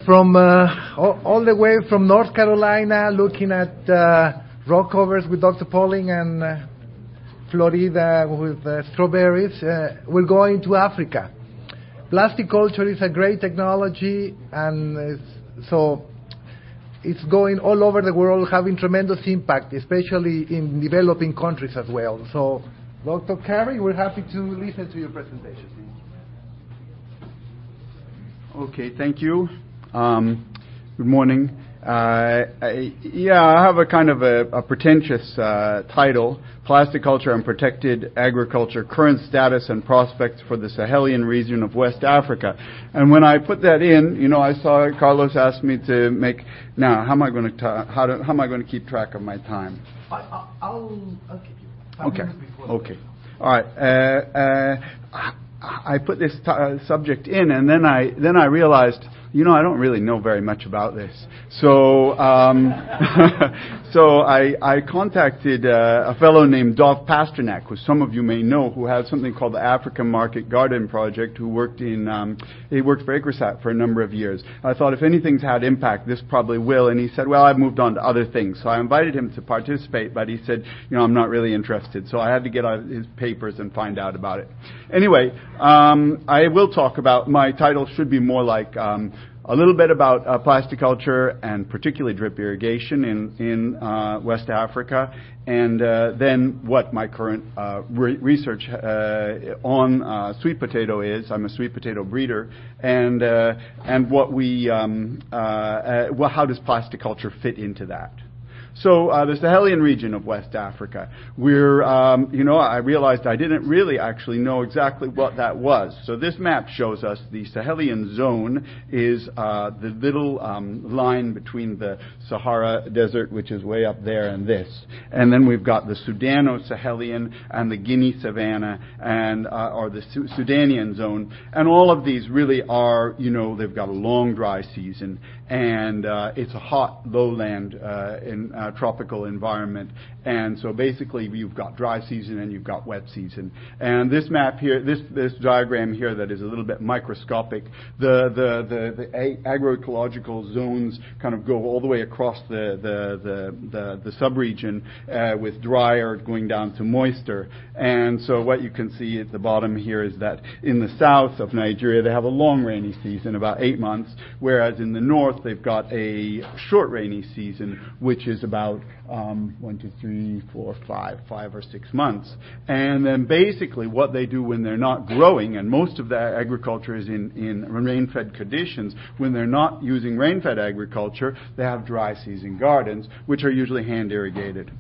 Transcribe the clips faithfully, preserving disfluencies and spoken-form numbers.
from uh, all, all the way from North Carolina, looking at uh, rock covers with Doctor Pauling and uh, Florida with uh, strawberries, uh, we're going to Africa. Plastic culture is a great technology, and it's, so it's going all over the world, having tremendous impact, especially in developing countries as well. So, Doctor Carey, we're happy to listen to your presentation. Okay, thank you. Um, good morning. Uh, I, yeah, I have a kind of a, a pretentious uh, title, Plastic Culture and Protected Agriculture, Current Status and Prospects for the Sahelian Region of West Africa. And when I put that in, you know, I saw Carlos asked me to make, now, how am I going to, ta- how, do, how am I going to keep track of my time? I, I, I'll, I'll keep you. Okay, okay. All right. Uh, uh, I put this t- uh, subject in, and then I then I realized, you know, I don't really know very much about this. So um, so I, I contacted uh, a fellow named Dov Pasternak, who some of you may know, who has something called the African Market Garden Project, who worked in um, he worked for Acresat for a number of years. I thought if anything's had impact, this probably will. And he said, well, I've moved on to other things. So I invited him to participate, but he said, you know, I'm not really interested. So I had to get out his papers and find out about it. Anyway, um, I will talk about, my title should be more like um, a little bit about uh, plasticulture and particularly drip irrigation in, in uh, West Africa, and uh, then what my current uh, re- research uh, on uh, sweet potato is. I'm a sweet potato breeder, and uh, and what we um, uh, uh, well, how does plasticulture fit into that? So uh, the Sahelian region of West Africa, we're, um, you know, I realized I didn't really actually know exactly what that was. So this map shows us the Sahelian zone is uh, the little um, line between the Sahara Desert, which is way up there, and this. And then we've got the Sudano-Sahelian and the Guinea Savannah, and uh, or the Su- Sudanian zone. And all of these really are, you know, they've got a long dry season, and uh, it's a hot lowland uh, in uh, tropical environment. And so basically you've got dry season and you've got wet season. And this map here, this this diagram here that is a little bit microscopic, the the the, the a- agroecological zones kind of go all the way across the the the the, the subregion uh, with drier going down to moister. And so what you can see at the bottom here is that in the south of Nigeria they have a long rainy season, about eight months, whereas in the north they've got a short rainy season, which is about um, one, two, three, four, five, five or six months. And then basically what they do when they're not growing, and most of their agriculture is in, in rain-fed conditions, when they're not using rain-fed agriculture, they have dry season gardens, which are usually hand irrigated.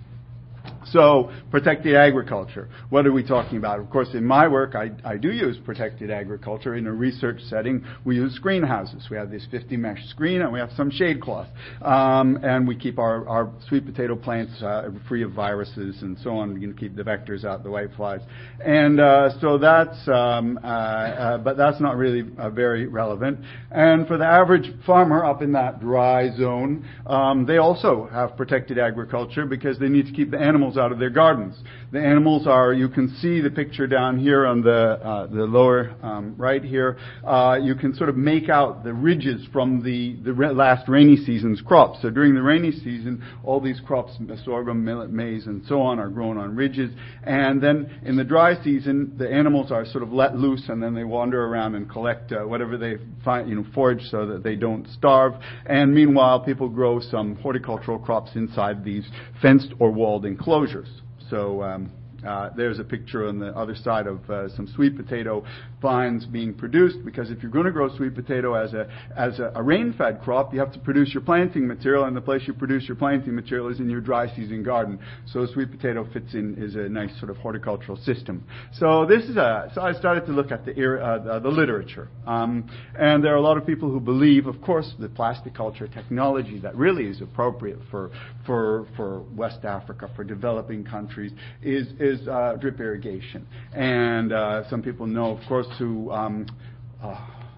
So, protected agriculture. What are we talking about? Of course, in my work, I, I do use protected agriculture. In a research setting, we use greenhouses. We have this fifty mesh screen, and we have some shade cloth. Um, and we keep our, our sweet potato plants uh, free of viruses and so on. We can keep the vectors out, the whiteflies. And uh, so that's, um, uh, uh, but that's not really uh, very relevant. And for the average farmer up in that dry zone, um, they also have protected agriculture because they need to keep the animals out of their gardens. The animals are, you can see the picture down here on the uh, the lower um, right here. Uh, you can sort of make out the ridges from the, the re- last rainy season's crops. So during the rainy season, all these crops, sorghum, millet, maize, and so on, are grown on ridges. And then in the dry season, the animals are sort of let loose, and then they wander around and collect uh, whatever they find, you know, forage so that they don't starve. And meanwhile, people grow some horticultural crops inside these fenced or walled enclosures. So um, uh, there's a picture on the other side of uh, some sweet potato vines being produced, because if you're going to grow sweet potato as a as a, a rain-fed crop, you have to produce your planting material, and the place you produce your planting material is in your dry season garden. So sweet potato fits in is a nice sort of horticultural system. So this is a so I started to look at the uh, the, the literature, um, and there are a lot of people who believe, of course, the plasticulture technology that really is appropriate for for for West Africa, for developing countries, is is uh, drip irrigation. And uh, some people know, of course, who um, uh,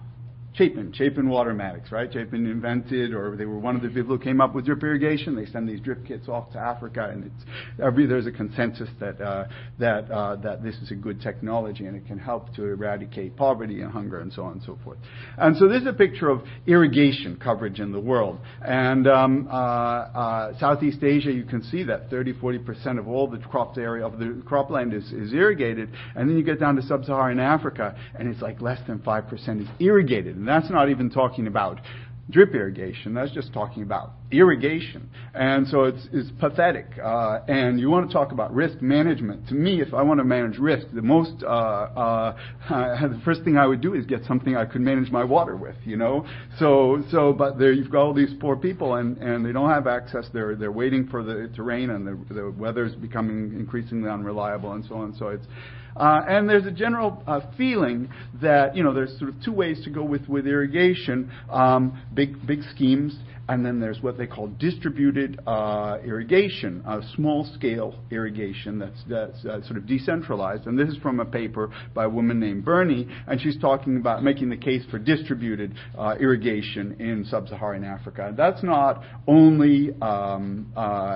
Chapin, Chapin Watermatics, right? Chapin invented, or they were one of the people who came up with drip irrigation. They send these drip kits off to Africa, and it's every, there's a consensus that uh, that uh, that this is a good technology and it can help to eradicate poverty and hunger and so on and so forth. And so this is a picture of irrigation coverage in the world. And um, uh, uh, Southeast Asia, you can see that thirty, forty percent of all the cropped area of the cropland is, is irrigated. And then you get down to sub-Saharan Africa, and it's like less than five percent is irrigated. And that's not even talking about drip irrigation. That's just talking about irrigation. And so it's, it's pathetic. Uh, and you want to talk about risk management. To me, if I want to manage risk, the most, uh, uh, the first thing I would do is get something I could manage my water with, you know. So, so, but there you've got all these poor people, and, and they don't have access. They're, they're waiting for the to rain, and the, the weather's becoming increasingly unreliable, and so on. So it's, Uh, and there's a general uh, feeling that, you know, there's sort of two ways to go with, with irrigation, um, big big schemes, and then there's what they call distributed uh, irrigation, uh, small-scale irrigation that's, that's uh, sort of decentralized. And this is from a paper by a woman named Burney, and she's talking about making the case for distributed uh, irrigation in sub-Saharan Africa. That's not only um, uh,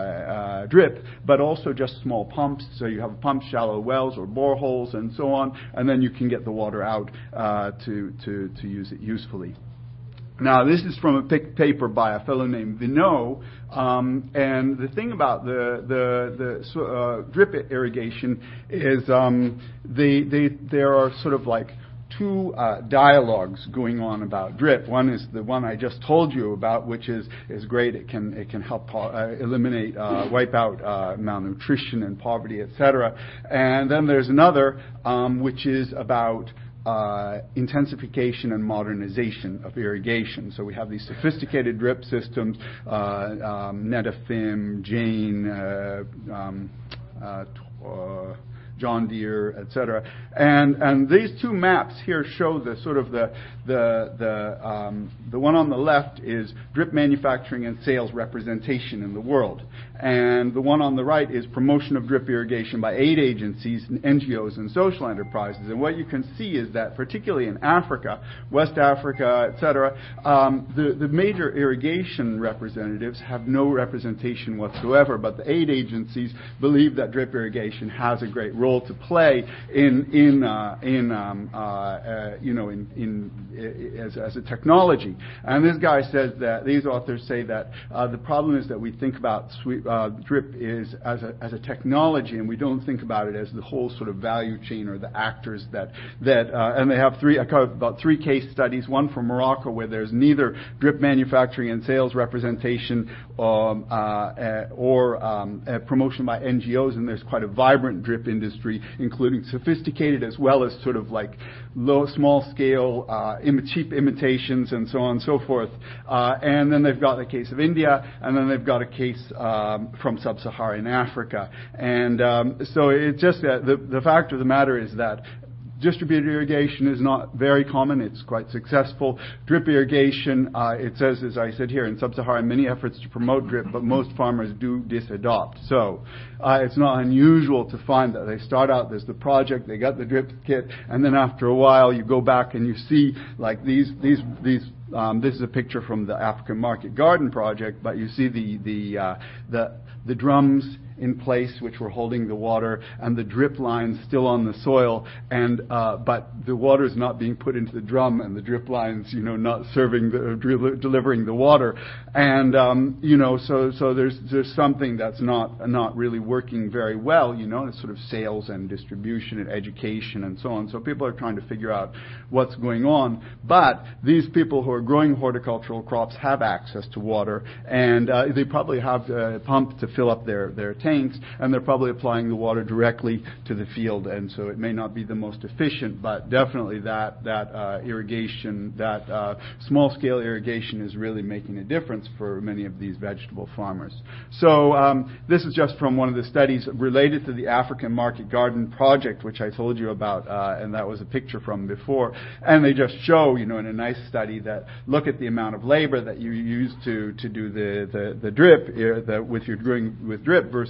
uh, drip, but also just small pumps. So you have a pump, shallow wells or boreholes, and so on, and then you can get the water out uh, to, to, to use it usefully. Now, this is from a paper by a fellow named Vinod, um, and the thing about the the, the uh, drip irrigation is um, they, they there are sort of like two uh, dialogues going on about drip. One is the one I just told you about, which is is great. It can it can help uh, eliminate, uh, wipe out uh, malnutrition and poverty, et cetera. And then there's another um, which is about Uh, intensification and modernization of irrigation. So we have these sophisticated drip systems, uh, um, Netafim, Jane, uh, um, uh, uh, John Deere, et cetera. And and these two maps here show the sort of the the the um, the one on the left is drip manufacturing and sales representation in the world, and the one on the right is promotion of drip irrigation by aid agencies, N G Os, and social enterprises. And what you can see is that, particularly in Africa, West Africa, et cetera, um, the the major irrigation representatives have no representation whatsoever. But the aid agencies believe that drip irrigation has a great role to play in in uh, in um, uh, uh, you know in in as, as a technology. And this guy says that these authors say that uh, the problem is that we think about sweep, uh, drip is as a as a technology, and we don't think about it as the whole sort of value chain or the actors that that uh, and they have three I covered about three case studies. One from Morocco where there's neither drip manufacturing and sales representation um, uh, uh, or um, uh, promotion by N G Os, and there's quite a vibrant drip industry, including sophisticated as well as sort of like low, small-scale, uh, im- cheap imitations and so on and so forth. Uh, and then they've got the case of India, and then they've got a case um, from sub-Saharan Africa. And um, so it's just that the, the fact of the matter is that distributed irrigation is not very common. It's quite successful. Drip irrigation, uh, it says, as I said here, in sub-Saharan, many efforts to promote drip, but most farmers do disadopt. So uh, it's not unusual to find that they start out, there's the project, they got the drip kit, and then after a while you go back and you see like these, these, these Um, this is a picture from the African Market Garden Project, but you see the the uh, the the drums in place which were holding the water, and the drip lines still on the soil, and uh, but the water is not being put into the drum, and the drip lines, you know, not serving the uh, delivering the water, and um, you know, so so there's there's something that's not not really working very well, you know, it's sort of sales and distribution and education and so on. So people are trying to figure out what's going on, but these people who are growing horticultural crops have access to water, and uh, they probably have a pump to fill up their, their tanks, and they're probably applying the water directly to the field, and so it may not be the most efficient, but definitely that, that uh, irrigation, that uh, small-scale irrigation is really making a difference for many of these vegetable farmers. So um, this is just from one of the studies related to the African Market Garden Project, which I told you about, uh, and that was a picture from before, and they just show, you know, in a nice study that look at the amount of labor that you use to, to do the, the, the drip uh, the, with your doing with drip versus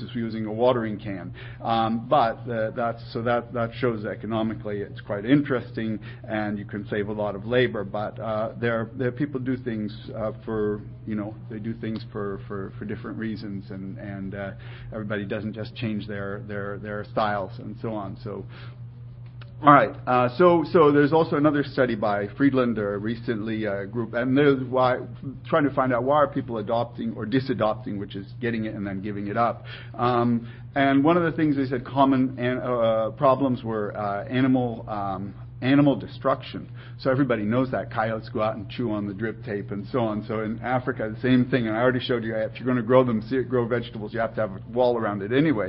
versus using a watering can. Um, but uh, that's so that that shows economically it's quite interesting, and you can save a lot of labor. But uh, there there people do things uh, for you know they do things for, for, for different reasons, and and uh, everybody doesn't just change their their their styles and so on. So. All right. Uh, so, so there's also another study by Friedland, uh, recently a group, and there's why trying to find out why are people adopting or disadopting, which is getting it and then giving it up. Um, and one of the things they said common an, uh, problems were uh, animal um, animal destruction. So everybody knows that coyotes go out and chew on the drip tape and so on. So in Africa, the same thing. And I already showed you if you're going to grow them, grow vegetables, you have to have a wall around it anyway.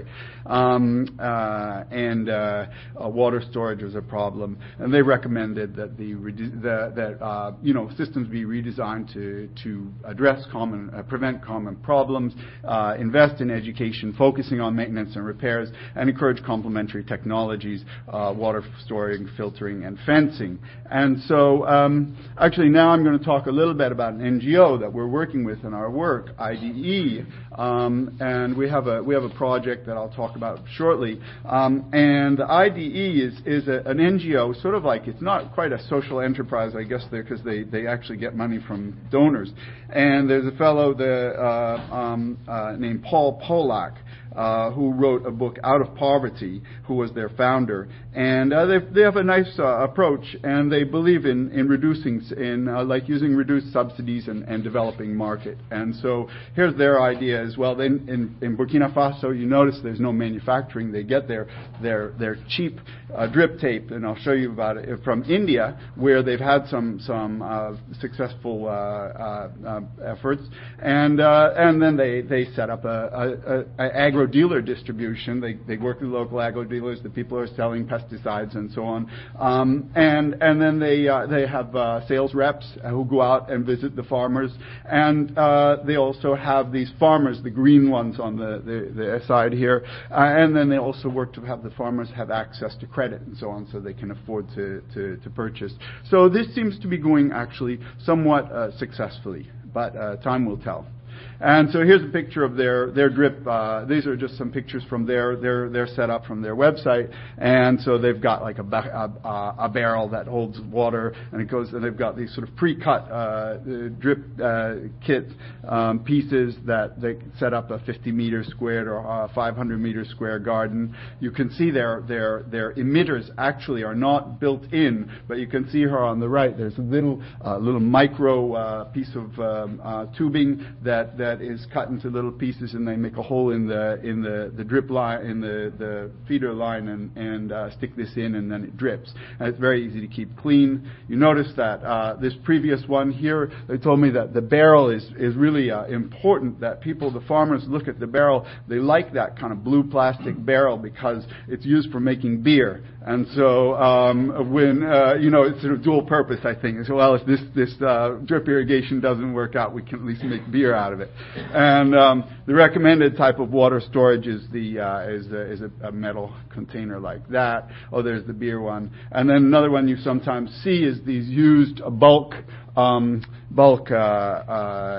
Um, uh, and uh, uh, water storage was a problem. And they recommended that the, the that uh, you know systems be redesigned to to address common, uh, prevent common problems, uh, invest in education, focusing on maintenance and repairs, and encourage complementary technologies, uh, water storing, filtering, and fencing. And so um, actually now I'm going to talk a little bit about an N G O that we're working with in our work, I D E, um, and we have a we have a project that I'll talk about shortly. Um, and the I D E is is a, an N G O, sort of like, it's not quite a social enterprise, I guess, there because they they actually get money from donors. And there's a fellow the, uh, um, uh, named Paul Polak, Uh, who wrote a book, Out of Poverty, who was their founder. And uh, they, they have a nice uh, approach, and they believe in, in reducing, in uh, like using reduced subsidies and, and developing market. And so here's their idea as well. Then in, in Burkina Faso, you notice there's no manufacturing. They get their their, their cheap uh, drip tape, and I'll show you about it, from India, where they've had some some uh, successful uh, uh, uh, efforts. And uh, and then they, they set up a, a, a agro dealer distribution. They they work with local agro dealers, the people who are selling pesticides and so on. Um, and and then they uh, they have uh, sales reps who go out and visit the farmers. And uh, they also have these farmers, the green ones on the, the, the side here. Uh, and then they also work to have the farmers have access to credit and so on, so they can afford to, to, to purchase. So this seems to be going actually somewhat uh, successfully, but uh, time will tell. And so here's a picture of their their drip. Uh, these are just some pictures from their their their setup from their website. And so they've got like a, a, a barrel that holds water, and it goes. And they've got these sort of pre-cut uh, drip uh, kit um, pieces that they set up a fifty meter squared or a five hundred meter square garden. You can see their their their emitters actually are not built in, but you can see her on the right. There's a little uh, little micro uh, piece of um, uh, tubing that. that is cut into little pieces, and they make a hole in the in the, the drip line, in the, the feeder line, and, and uh, stick this in, and then it drips. And it's very easy to keep clean. You notice that uh, this previous one here, they told me that the barrel is, is really uh, important, that people, the farmers, look at the barrel. They like that kind of blue plastic barrel because it's used for making beer. And so um, when, uh, you know, it's sort of dual purpose, I think. So, well, if this, this uh, drip irrigation doesn't work out, we can at least make beer out of it. And um, the recommended type of water storage is the uh, is, a, is a, a metal container like that. Oh, there's the beer one. And then another one you sometimes see is these used bulk um, bulk uh, uh,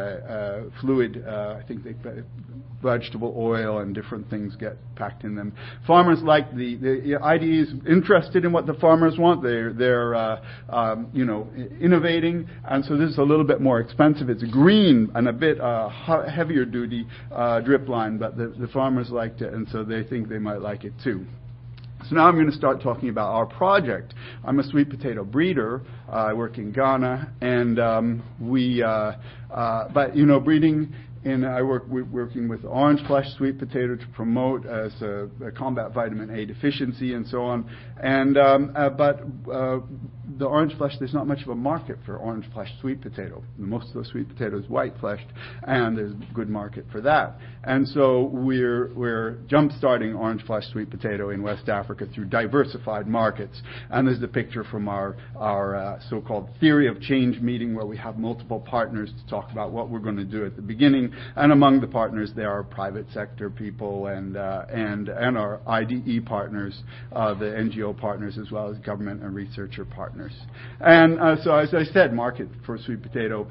uh, fluid. Uh, I think they vegetable oil and different things get packed in them. Farmers like the, the I D E is interested in what the farmers want. They're they're uh, um, you know innovating, and so this is a little bit more expensive. It's green and a bit uh, heavier duty uh, drip line, but the, the farmers liked it, and so they think they might like it too. So now I'm going to start talking about our project. I'm a sweet potato breeder. Uh, I work in Ghana, and um, we, uh, uh, but you know, breeding. And I work we're working with orange flesh sweet potato to promote as a, a combat vitamin A deficiency and so on. And um, uh, but uh, the orange flesh, there's not much of a market for orange flesh sweet potato. Most of the sweet potato is white fleshed, and there's a good market for that. And so we're we're jump starting orange flesh sweet potato in West Africa through diversified markets. And there's the picture from our our uh, so-called theory of change meeting, where we have multiple partners to talk about what we're going to do at the beginning. And among the partners, there are private sector people and uh, and and our I D E partners, uh, the N G O partners, as well as government and researcher partners. And uh, so, as I said, market for sweet potato.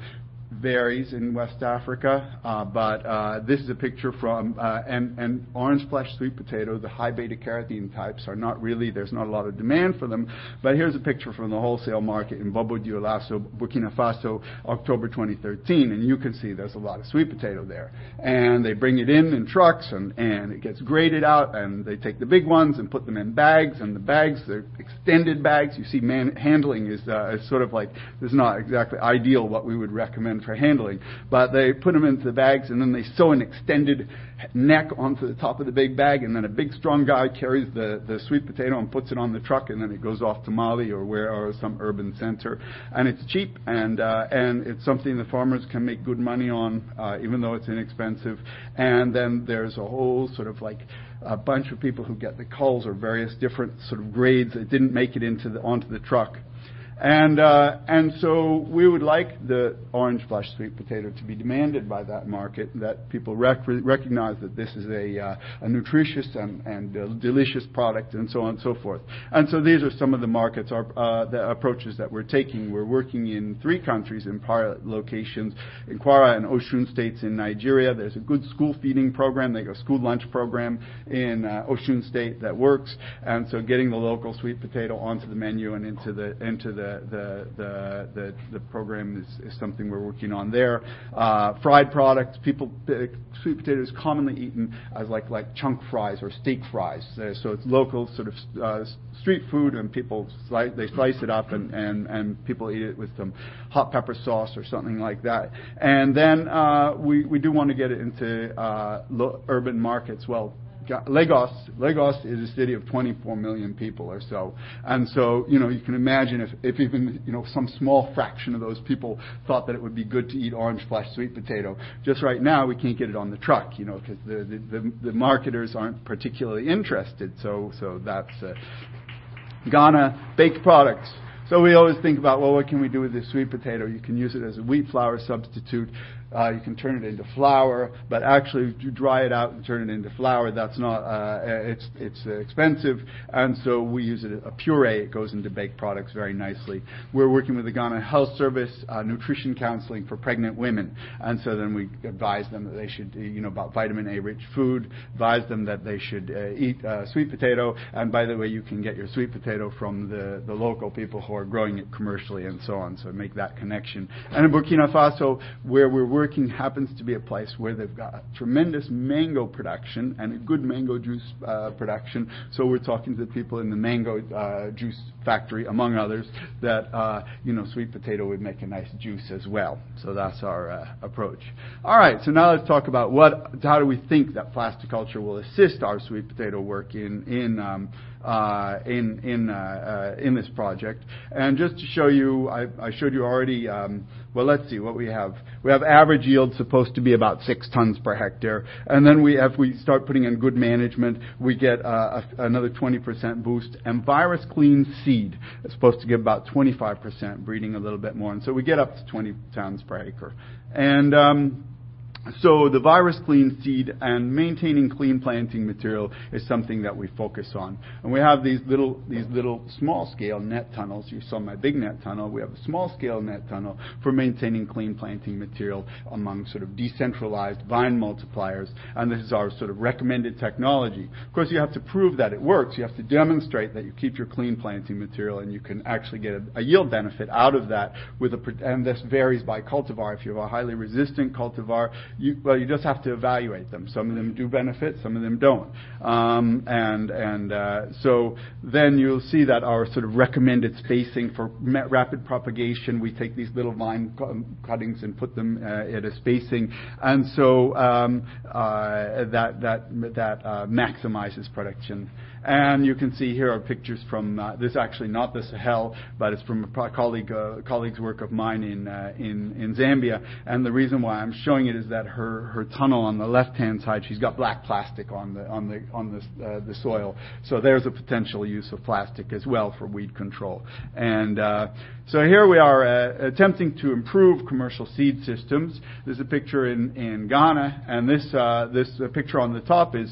varies in West Africa, uh, but uh, this is a picture from, uh, and, and orange flesh sweet potato, the high beta carotene types are not really, there's not a lot of demand for them, but here's a picture from the wholesale market in Bobo Dioulasso, Burkina Faso, October twenty thirteen, and you can see there's a lot of sweet potato there. And they bring it in in trucks, and, and it gets graded out, and they take the big ones and put them in bags, and the bags, they're extended bags. You see man handling is, uh, is sort of like, this is not exactly ideal what we would recommend for handling, but they put them into the bags, and then they sew an extended neck onto the top of the big bag, and then a big strong guy carries the, the sweet potato and puts it on the truck, and then it goes off to Mali or where or some urban center. And it's cheap, and uh, and it's something the farmers can make good money on, uh, even though it's inexpensive. And then there's a whole sort of like a bunch of people who get the culls or various different sort of grades that didn't make it into the onto the truck. And uh, and so we would like the orange flesh sweet potato to be demanded by that market, that people rec- recognize that this is a, uh, a nutritious and, and uh, delicious product, and so on and so forth. And so these are some of the markets, our, uh, the approaches that we're taking. We're working in three countries in pilot locations, in Kwara and Osun states in Nigeria. There's a good school feeding program, like a school lunch program in uh, Osun state that works. And so getting the local sweet potato onto the menu and into the into the The, the the the program is, is something we're working on there. Uh, fried products, people uh, sweet potato is commonly eaten as like like chunk fries or steak fries. Uh, so it's local sort of uh, street food, and people slice, they slice it up, and, and and people eat it with some hot pepper sauce or something like that. And then uh, we we do want to get it into uh, lo- urban markets. Well, Lagos, Lagos is a city of twenty-four million people or so, and so you know you can imagine if, if even you know some small fraction of those people thought that it would be good to eat orange flesh sweet potato. Just right now we can't get it on the truck, you know, because the, the the the marketers aren't particularly interested. So so that's uh, Ghana baked products. So we always think about, well, what can we do with this sweet potato? You can use it as a wheat flour substitute. Uh, you can turn it into flour, but actually if you dry it out and turn it into flour, that's not, uh, it's it's uh, expensive, and so we use it as a puree. It goes into baked products very nicely. We're working with the Ghana Health Service, uh, nutrition counseling for pregnant women, and so then we advise them that they should, you know, about vitamin A-rich food, advise them that they should uh, eat uh, sweet potato, and by the way, you can get your sweet potato from the, the local people who are growing it commercially and so on, so make that connection. And in Burkina Faso, where we're working happens to be a place where they've got tremendous mango production and a good mango juice uh, production. So we're talking to the people in the mango uh, juice factory, among others, that uh, you know sweet potato would make a nice juice as well. So that's our uh, approach. All right. So now let's talk about what, how do we think that plasticulture will assist our sweet potato work in in um, uh, in in uh, uh, in this project. And just to show you, I, I showed you already. Um, well, let's see what we have. We have average yield supposed to be about six tons per hectare, and then we, if we start putting in good management, we get uh, a, another twenty percent boost. And virus clean seed is supposed to give about twenty-five percent, breeding a little bit more, and so we get up to twenty tons per acre. And um, So the virus clean seed and maintaining clean planting material is something that we focus on. And we have these little these little small scale net tunnels. You saw my big net tunnel. We have a small scale net tunnel for maintaining clean planting material among sort of decentralized vine multipliers. And this is our sort of recommended technology. Of course, you have to prove that it works. You have to demonstrate that you keep your clean planting material and you can actually get a, a yield benefit out of that. With a, and this varies by cultivar. If you have a highly resistant cultivar, You, well, you just have to evaluate them. Some of them do benefit, some of them don't. Um, and and uh, so then you'll see that our sort of recommended spacing for rapid propagation, we take these little vine cuttings and put them uh, at a spacing, and so um, uh, that that that uh, maximizes production. And you can see here are pictures from uh, this, actually not the Sahel, but it's from a colleague uh, colleague's work of mine in uh, in in Zambia. And the reason why I'm showing it is that her her tunnel on the left-hand side, she's got black plastic on the on the on the uh, the soil. So there's a potential use of plastic as well for weed control. And uh, so here we are uh, attempting to improve commercial seed systems. There's a picture in in Ghana, and this uh, this uh, picture on the top is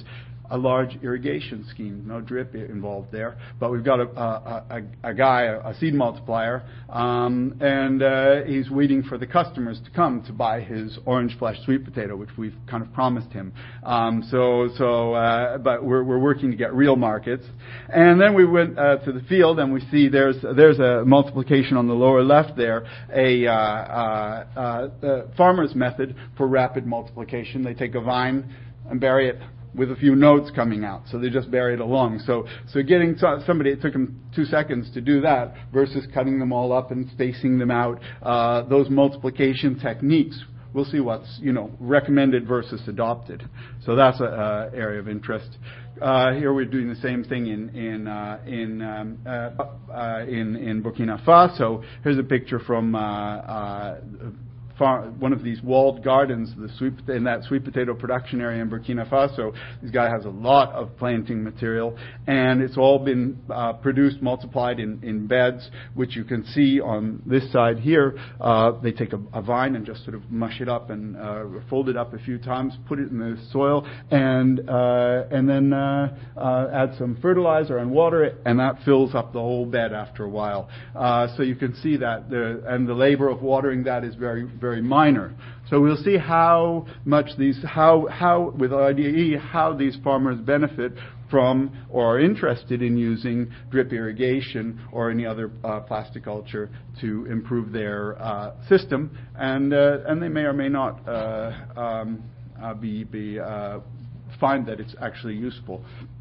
a large irrigation scheme. No drip involved there, but we've got a, a, a, a guy, a seed multiplier, um, and uh, he's waiting for the customers to come to buy his orange flesh sweet potato, which we've kind of promised him. Um, so, so, uh, but we're, we're working to get real markets. And then we went uh, to the field, and we see there's there's a multiplication on the lower left there, a uh, uh, uh, uh, farmer's method for rapid multiplication. They take a vine and bury it with a few nodes coming out, so they just bury it along. So, so getting to somebody, it took them two seconds to do that versus cutting them all up and spacing them out. Uh, those multiplication techniques, we'll see what's you know recommended versus adopted. So that's an uh, area of interest. Uh, here we're doing the same thing in in uh, in, um, uh, uh, in in Burkina Faso. Here's a picture from uh, uh, far, one of these walled gardens, the sweet, in that sweet potato production area in Burkina Faso. This guy has a lot of planting material, and it's all been uh, produced, multiplied in, in beds, which you can see on this side here. Uh, they take a, a vine and just sort of mush it up and uh, fold it up a few times, put it in the soil, and uh, and then uh, uh, add some fertilizer and water it, and that fills up the whole bed after a while. Uh, so you can see that, the, and the labor of watering that is very, very very minor. So we'll see how much these, how, how with I D E, how these farmers benefit from or are interested in using drip irrigation or any other uh, plasticulture to improve their uh, system, and uh, and they may or may not uh, um, uh, be be uh, find that it's actually useful.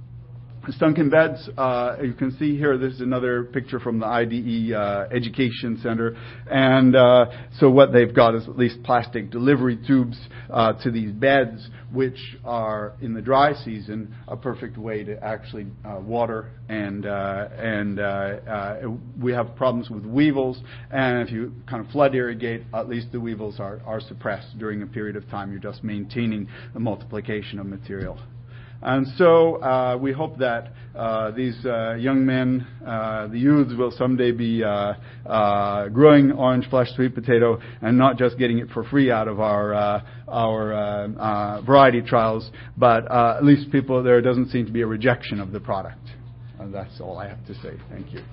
Sunken beds, uh, you can see here, this is another picture from the I D E uh, Education Center. And uh, so what they've got is at least plastic delivery tubes uh, to these beds, which are, in the dry season, a perfect way to actually uh, water. And uh, and uh, uh, we have problems with weevils. And if you kind of flood irrigate, at least the weevils are, are suppressed during a period of time. You're just maintaining the multiplication of material. And so uh, we hope that uh, these uh, young men, uh, the youths, will someday be uh, uh, growing orange flesh sweet potato and not just getting it for free out of our uh, our uh, uh, variety trials, but uh, at least people there doesn't seem to be a rejection of the product. And that's all I have to say. Thank you.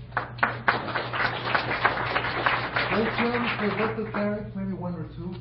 Questions for Doctor Carrick? Maybe one or two.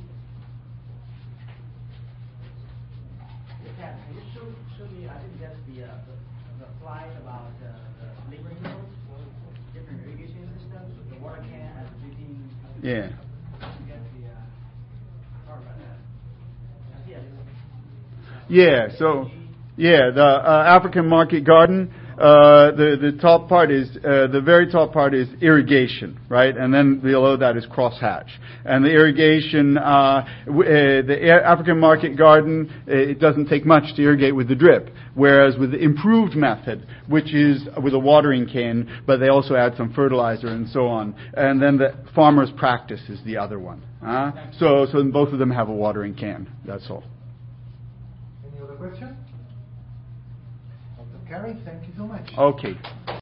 I think that's the, uh, the, the slide about uh, the labor mills, different irrigation systems, the water can as a dripping. Yeah. The, uh, sorry about that. Yeah, so, yeah, the uh, African market garden, uh, the, the top part is, uh, the very top part is irrigation, right? And then below that is crosshatch. And the irrigation, uh, w- uh, the African market garden, uh, it doesn't take much to irrigate with the drip. Whereas with the improved method, which is with a watering can, but they also add some fertilizer and so on. And then the farmer's practice is the other one. Uh, so, so both of them have a watering can. That's all. Any other question? Doctor Carrick, thank you so much. Okay.